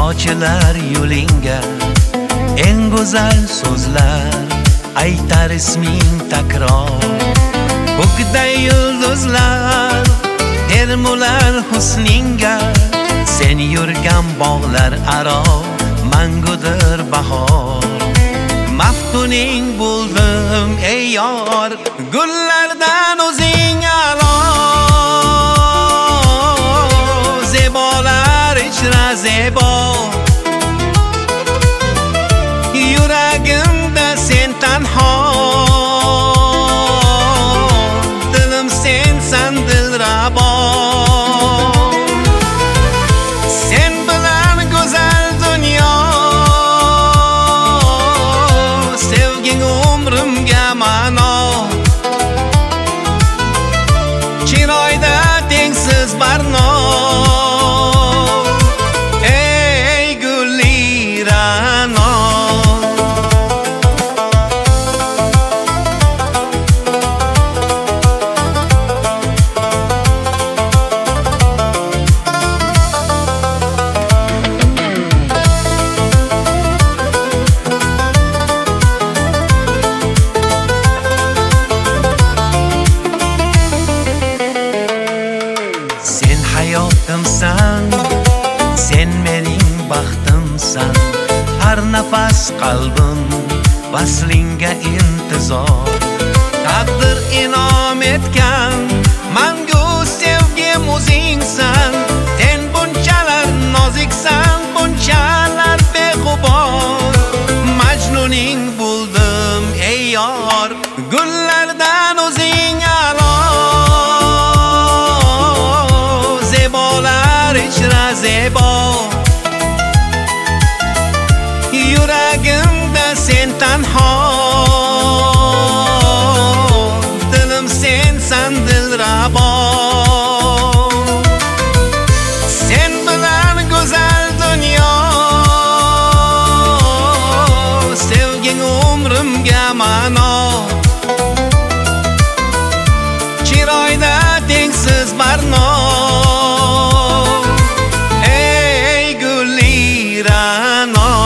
ochilar yo'lingga eng go'zal so'zlar, aytar isming takror. Ko'kday yulduzlar termular husningga, sen yurgan bog'lar aro mangudir bahor. Maftuning bo'ldim ey yor, gullardan o'zing a'lo. Zebolar ichra zebo, yuragimda sen tanho. Dilim sensan dilrabo. Sen bilan go'zal dunyo, sevging umrimga ma'no. Chiroyda tengsiz barno. Hayotimsan, sen mening baxtimsan. Har nafas qalbim vaslingga intizor. Taqdir inom etgan mangu sevgim o'zingsan. Sen bunchalar noziksan, bunchalar beg'ubor. Majnuning bo'ldim ey yor, gullardan o'zing a'lo. Zebo, yuragimda sen tanho. Dilim sensan dilrabo. Sen bilan go'zal dunyo, sevging umrimga ma'no. Chiroyda tengsiz barno. No.